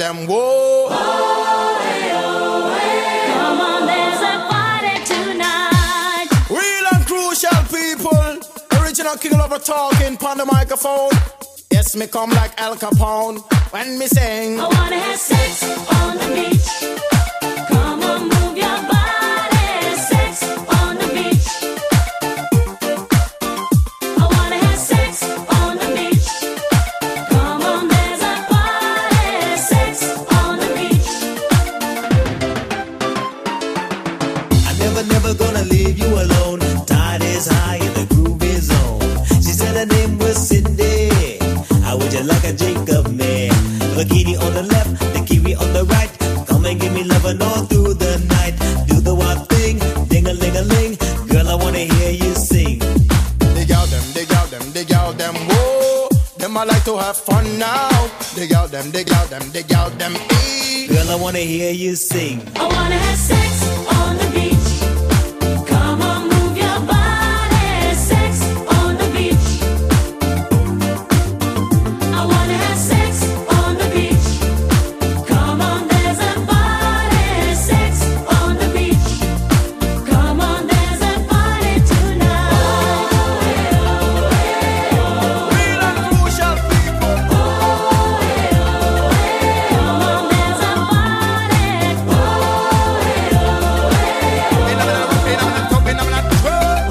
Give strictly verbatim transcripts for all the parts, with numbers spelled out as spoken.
them, whoa. Oh, hey, oh, hey. Come on, there's a party tonight. Real and crucial people. Original king lover talking pon the microphone. Yes, me come like Al Capone when me sing. I wanna have sex on the beach. Come on, move your body. Sex on the beach. I wanna have sex on the beach. Come on, there's a party. Sex on the beach. I'm never, never gonna leave you alone. Tide is high and the groove is on. She said her name was Cindy. How would you like a drink of me? Bikini on the left, the kiwi on the right. Come and give me lovin' all through the night. Do the wild thing, ding-a-ling-a-ling. Girl, I wanna hear you sing. Dig out them, dig out them, dig out them, whoa. Them I like to have fun now. Dig out them, dig out them, dig out them, ee. Girl, I wanna hear you sing. I wanna have sex on the beach. Come on, move your body. Sex on the beach. I wanna have sex on the beach. Come on, there's a party. Sex on the beach. Come on, there's a party tonight. Oh, hey, oh, hey, oh. Real and crucial people. Oh, hey, oh, hey. Come on, there's a party. Oh, hey, oh, hey. In a minute, in a minute, top, in a minute, twirl.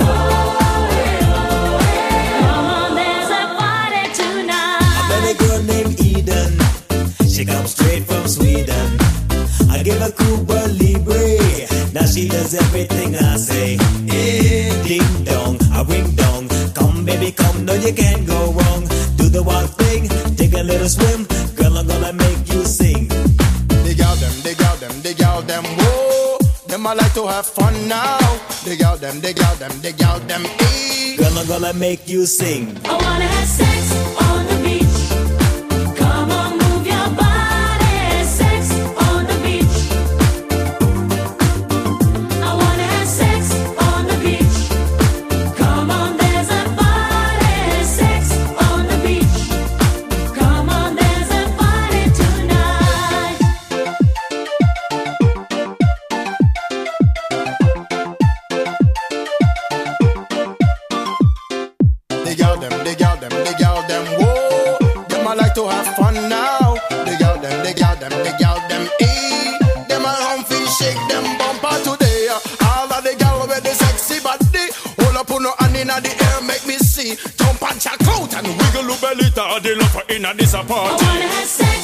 Come on, there's a party tonight. I met a girl named Eden. She comes straight from Sweden. I give her Cuba Libre. Now she does everything I say. Eh, ding dong, a ring dong. Come baby, come, no you can't go wrong. Do the wild thing, take a little swim. Girl, I'm gonna make you sing. Dig out them, dig out them, dig out them, whoa. Them I like to have fun now. Dig out them, dig out them, dig out them, ee. Girl, I'm gonna make you sing. I wanna have sex on the beach. Come on, move your body. Sex on the beach. I wanna have sex on the beach. Come on, there's a party. Sex on the beach. Come on, there's a party tonight. Dig out them, dig out them, dig out them, whoa. Them I like to have fun now. Dig out them, dig out them, dig out them, ee. Them a humpy shake them bumper today. All of the gal with the sexy body. Hold up on no hand inna the air, make me see. Jump and check out and wiggle your belly. To the lover inna this I party. wanna have sex